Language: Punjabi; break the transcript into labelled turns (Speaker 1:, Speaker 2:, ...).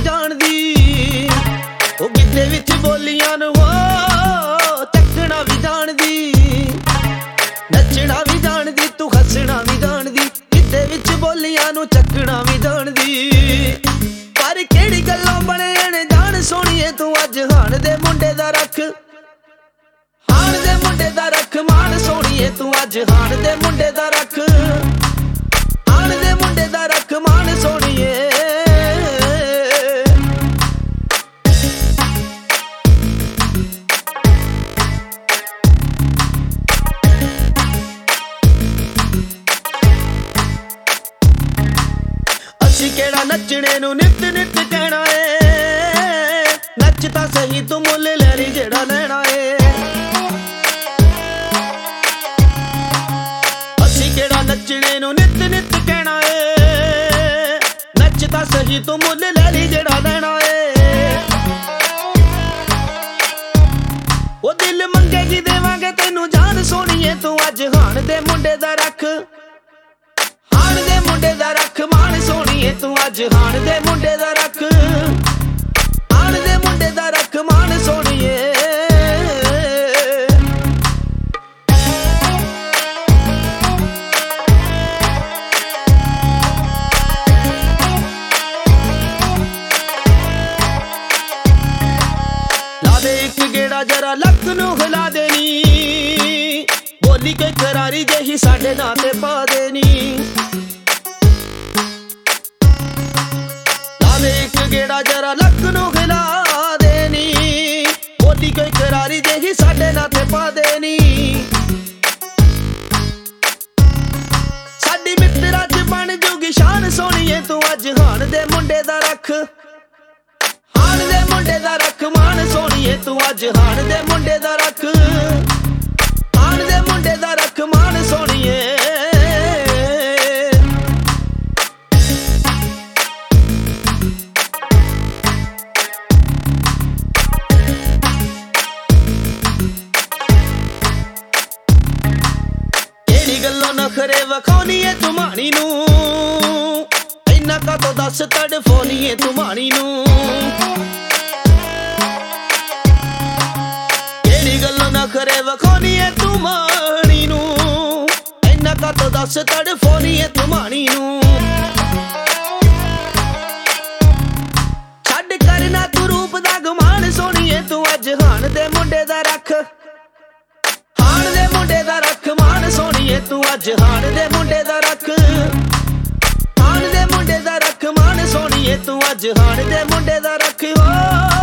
Speaker 1: ਜਾਣਦੀ, ਉਹ ਗਿੱਧੇ ਵਿੱਚ ਬੋਲੀਆਂ ਨੂੰ ਚੱਕਣਾ ਵੀ ਜਾਣਦੀ, ਨੱਚਣਾ ਵੀ ਜਾਣਦੀ, ਤੂੰ ਹੱਸਣਾ ਵੀ ਜਾਣਦੀ, ਗਿੱਧੇ ਵਿੱਚ ਬੋਲੀਆਂ ਨੂੰ ਚੱਕਣਾ ਵੀ ਜਾਣਦੀ। ਪਰ ਕਿਹੜੀ ਗੱਲੋਂ ਬਣੇ ਜਾਣ ਸੋਹਣੀਏ ਤੂੰ ਅੱਜ ਹਾਣ ਦੇ ਮੁੰਡੇ ਦਾ ਰੱਖ, ਹਾਣ ਦੇ ਮੁੰਡੇ ਦਾ ਰੱਖ ਮਾਣ ਸੋਹਣੀਏ ਤੂੰ ਅੱਜ ਹਾਣ ਦੇ ਮੁੰਡੇ ਦਾ ਰੱਖ, ਹਾਣ ਦੇ ਮੁੰਡੇ ਦਾ ਰੱਖ ਮਾਣ ਸੋਹਣੀਏ। ਅਸੀਂ ਕਿਹੜਾ ਨੱਚਣੇ ਨੂੰ ਨਿੱਤ ਨਿੱਤ ਕਹਿਣਾ ਏ, ਨੱਚ ਤਾਂ ਸਹੀ ਤੂੰ ਮੁੱਲ ਲੈ ਲਈ ਜਿਹੜਾ ਲੈਣਾ ਏ। ਅਸੀਂ ਕਿਹੜਾ ਨੱਚਣੇ ਨੂੰ ਨਿੱਤ ਨਿੱਤ ਕਹਿਣਾ ਏ, ਨੱਚ ਤਾਂ ਸਹੀ ਤੂੰ ਮੁੱਲ ਲੈ ਲਈ ਜਿਹੜਾ ਲੈਣਾ ਏ। ਉਹ ਦਿਲ ਮੰਗੇਗੀ ਦੇਵਾਂਗੇ ਤੈਨੂੰ ਜਾਨ ਸੋਹਣੀਏ ਤੂੰ ਅੱਜ ਹਾਣ ਦੇ ਮੁੰਡੇ ਦਾ ਰੱਖ, ਹਾਣ ਦੇ ਮੁੰਡੇ ਦਾ ਰੱਖ ਮਾਣ ਸੋਹਣੀਏ ਤੂੰ ਅੱਜ ਹਾਣ ਦੇ ਮੁੰਡੇ ਦਾ ਰੱਖ, ਹਾਣ ਦੇ ਮੁੰਡੇ ਦਾ ਰੱਖ ਮਾਣ ਸੋਹਣੀਏ। ਲਾ ਦੇ ਇੱਕ ਗੇੜਾ ਜਰਾ ਲੱਕ ਨੂੰ ਹਿਲਾ ਦੇਣੀ, ਬੋਲੀ ਕੇ ਕਰਾਰੀ ਜਿਹੀ ਸਾਡੇ ਨਾਂ ਤੇ ਪਾ ਦੇਣੀ। ਲਾ ਦੇ ਇੱਕ ਗੇੜਾ ਜਰਾ ਲੱਕ ਨੂੰ ਹਿਲਾ ਦੇਣੀ, ਬੋਲੀ ਕੇ ਕਰਾਰੀ ਜਿਹੀ ਸਾਡੇ ਨਾਂ ਤੇ ਪਾ ਦੇਣੀ। ਸਾਡੀ ਮਿੱਤਰਾਂ 'ਚ ਬਣ ਜੂਗੀ ਸ਼ਾਨ ਸੋਹਣੀਏ ਤੂੰ ਅੱਜ ਹਾਣ ਦੇ ਮੁੰਡੇ ਦਾ ਰੱਖ, ਹਾਣ ਦੇ ਮੁੰਡੇ ਦਾ ਰੱਖ ਮਾਣ ਸੋਹਣੀਏ ਤੂੰ ਅੱਜ ਹਾਣ ਦੇ ਮੁੰਡੇ ਦਾ ਰੱਖ, ਹਾਣ ਦੇ ਮੁੰਡੇ ਦਾ ਰੱਖ ਮਾਣ ਸੋਹਣੀਏ। ਕਿਹੜੀ ਗੱਲੋਂ ਨਖਰੇ ਵਖਾਉਣੀਏ ਤੂੰ ਮਾਣੀ ਨੂੰ, ਇੰਨਾ ਕਾਤੋਂ ਦੱਸ ਤੜਫਾਉਣੀਏ ਤੂੰ ਮਾਣੀ ਨੂੰ। ਕਿਹੜੀ ਗੱਲੋਂ ਨਖਰੇ ਵਖਾਉਣੀਏ ਤੂੰ ਮਾਣੀ ਨੂੰ, ਇੰਨਾ ਕਾਤੋਂ ਦੱਸ ਤੜਫਾਉਣੀਏ ਤੂੰ ਮਾਣੀ ਨੂੰ। ਛੱਡ ਕਰਨਾ ਤੂੰ ਰੂਪ ਦਾ ਗੁਮਾਨ ਸੋਹਣੀਏ ਤੂੰ ਅੱਜ ਹਾਣ ਦੇ ਮੁੰਡੇ ਦਾ ਰੱਖ, ਹਾਣ ਦੇ ਮੁੰਡੇ ਦਾ ਰੱਖ ਮਾਣ ਸੋਹਣੀਏ ਤੂੰ ਅੱਜ ਹਾਣ ਦੇ ਮੁੰਡੇ ਦਾ ਰੱਖ, ਹਾਣ ਦੇ ਮੁੰਡੇ ਦਾ ਰੱਖ ਮਾਣ ਸੋਹਣੀਏ ਤੂੰ ਅੱਜ ਹਾਣ ਦੇ ਮੁੰਡੇ ਦਾ ਰੱਖ।